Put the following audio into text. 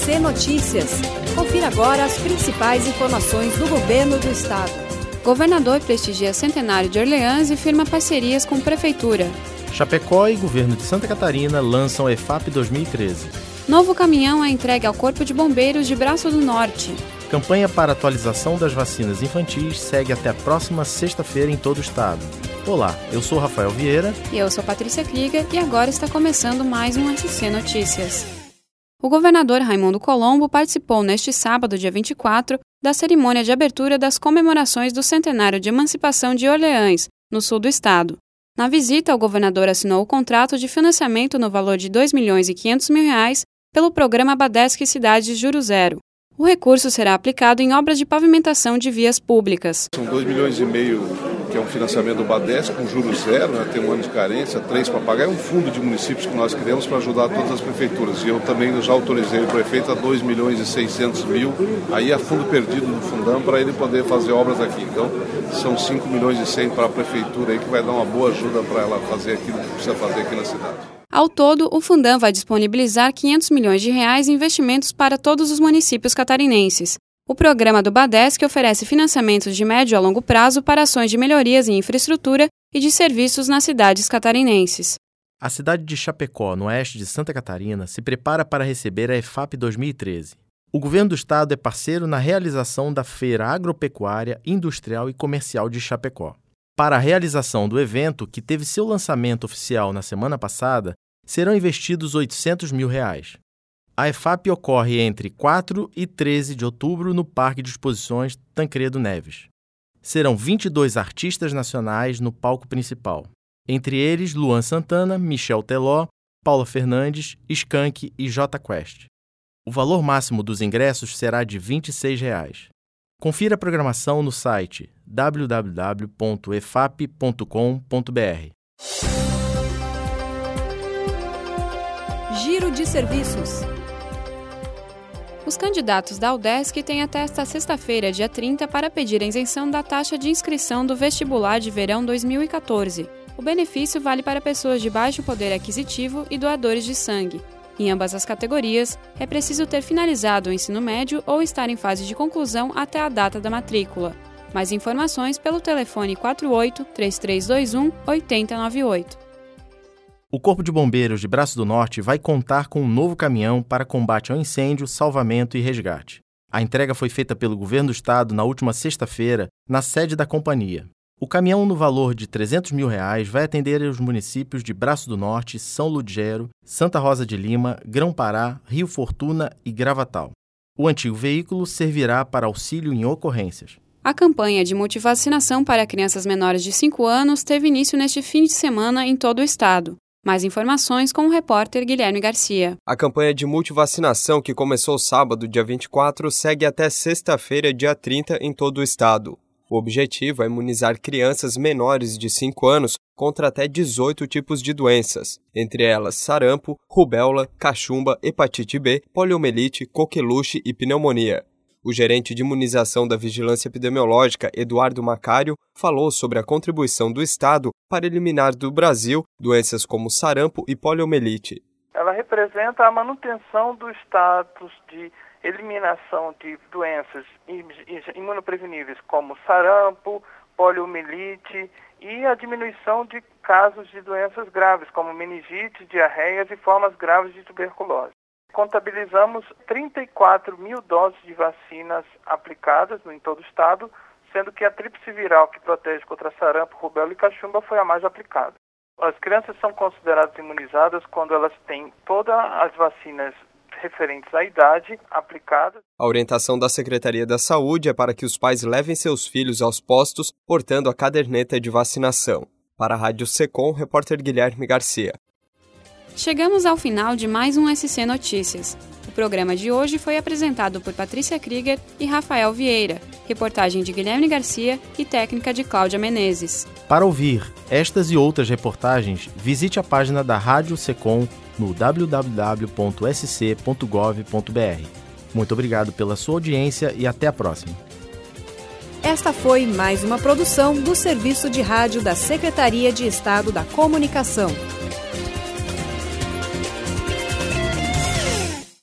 SC Notícias. Confira agora as principais informações do governo do estado. Governador prestigia centenário de Orleans e firma parcerias com prefeitura. Chapecó e governo de Santa Catarina lançam EFAP 2013. Novo caminhão é entregue ao Corpo de Bombeiros de Braço do Norte. Campanha para atualização das vacinas infantis segue até a próxima sexta-feira em todo o estado. Olá, eu sou Rafael Vieira. E eu sou Patrícia Krieger e agora está começando mais um SC Notícias. O governador Raimundo Colombo participou neste sábado, dia 24, da cerimônia de abertura das comemorações do centenário de emancipação de Orleans, no sul do estado. Na visita, o governador assinou o contrato de financiamento no valor de R$ 2.500.000 pelo programa Badesc Cidades Juro Zero. O recurso será aplicado em obras de pavimentação de vias públicas. São R$ 2,5 milhões, que é um financiamento do Badesc com juros zero, tem um ano de carência, 3 para pagar. É um fundo de municípios que nós criamos para ajudar todas as prefeituras. E eu também já autorizei o prefeito a R$ 2.600.000, aí a fundo perdido do Fundão, para ele poder fazer obras aqui. Então, são R$ 5,1 milhões para a prefeitura, aí, que vai dar uma boa ajuda para ela fazer aquilo que precisa fazer aqui na cidade. Ao todo, o Fundão vai disponibilizar R$ 500 milhões em investimentos para todos os municípios catarinenses. O programa do Badesc oferece financiamentos de médio a longo prazo para ações de melhorias em infraestrutura e de serviços nas cidades catarinenses. A cidade de Chapecó, no oeste de Santa Catarina, se prepara para receber a EFAP 2013. O governo do estado é parceiro na realização da Feira Agropecuária, Industrial e Comercial de Chapecó. Para a realização do evento, que teve seu lançamento oficial na semana passada, serão investidos R$ 800 mil. A EFAP ocorre entre 4 e 13 de outubro no Parque de Exposições Tancredo Neves. Serão 22 artistas nacionais no palco principal, entre eles Luan Santana, Michel Teló, Paula Fernandes, Skank e J Quest. O valor máximo dos ingressos será de R$ 26. Confira a programação no site www.efap.com.br. Giro de serviços. Os candidatos da UDESC têm até esta sexta-feira, dia 30, para pedir a isenção da taxa de inscrição do vestibular de verão 2014. O benefício vale para pessoas de baixo poder aquisitivo e doadores de sangue. Em ambas as categorias, é preciso ter finalizado o ensino médio ou estar em fase de conclusão até a data da matrícula. Mais informações pelo telefone 48-3321-8098. O Corpo de Bombeiros de Braço do Norte vai contar com um novo caminhão para combate ao incêndio, salvamento e resgate. A entrega foi feita pelo governo do estado na última sexta-feira, na sede da companhia. O caminhão, no valor de R$ 300 mil, vai atender os municípios de Braço do Norte, São Ludgero, Santa Rosa de Lima, Grão-Pará, Rio Fortuna e Gravatal. O antigo veículo servirá para auxílio em ocorrências. A campanha de multivacinação para crianças menores de 5 anos teve início neste fim de semana em todo o estado. Mais informações com o repórter Guilherme Garcia. A campanha de multivacinação, que começou sábado, dia 24, segue até sexta-feira, dia 30, em todo o estado. O objetivo é imunizar crianças menores de 5 anos contra até 18 tipos de doenças, entre elas sarampo, rubéola, cachumba, hepatite B, poliomielite, coqueluche e pneumonia. O gerente de imunização da Vigilância Epidemiológica, Eduardo Macário, falou sobre a contribuição do Estado para eliminar do Brasil doenças como sarampo e poliomielite. Ela representa a manutenção do status de eliminação de doenças imunopreveníveis como sarampo, poliomielite e a diminuição de casos de doenças graves como meningite, diarreias e formas graves de tuberculose. Contabilizamos 34 mil doses de vacinas aplicadas em todo o estado, sendo que a tríplice viral, que protege contra sarampo, rubéola e cachumba, foi a mais aplicada. As crianças são consideradas imunizadas quando elas têm todas as vacinas referentes à idade aplicadas. A orientação da Secretaria da Saúde é para que os pais levem seus filhos aos postos portando a caderneta de vacinação. Para a Rádio Secom, repórter Guilherme Garcia. Chegamos ao final de mais um SC Notícias. O programa de hoje foi apresentado por Patrícia Krieger e Rafael Vieira, reportagem de Guilherme Garcia e técnica de Cláudia Menezes. Para ouvir estas e outras reportagens, visite a página da Rádio Secom no www.sc.gov.br. Muito obrigado pela sua audiência e até a próxima. Esta foi mais uma produção do Serviço de Rádio da Secretaria de Estado da Comunicação.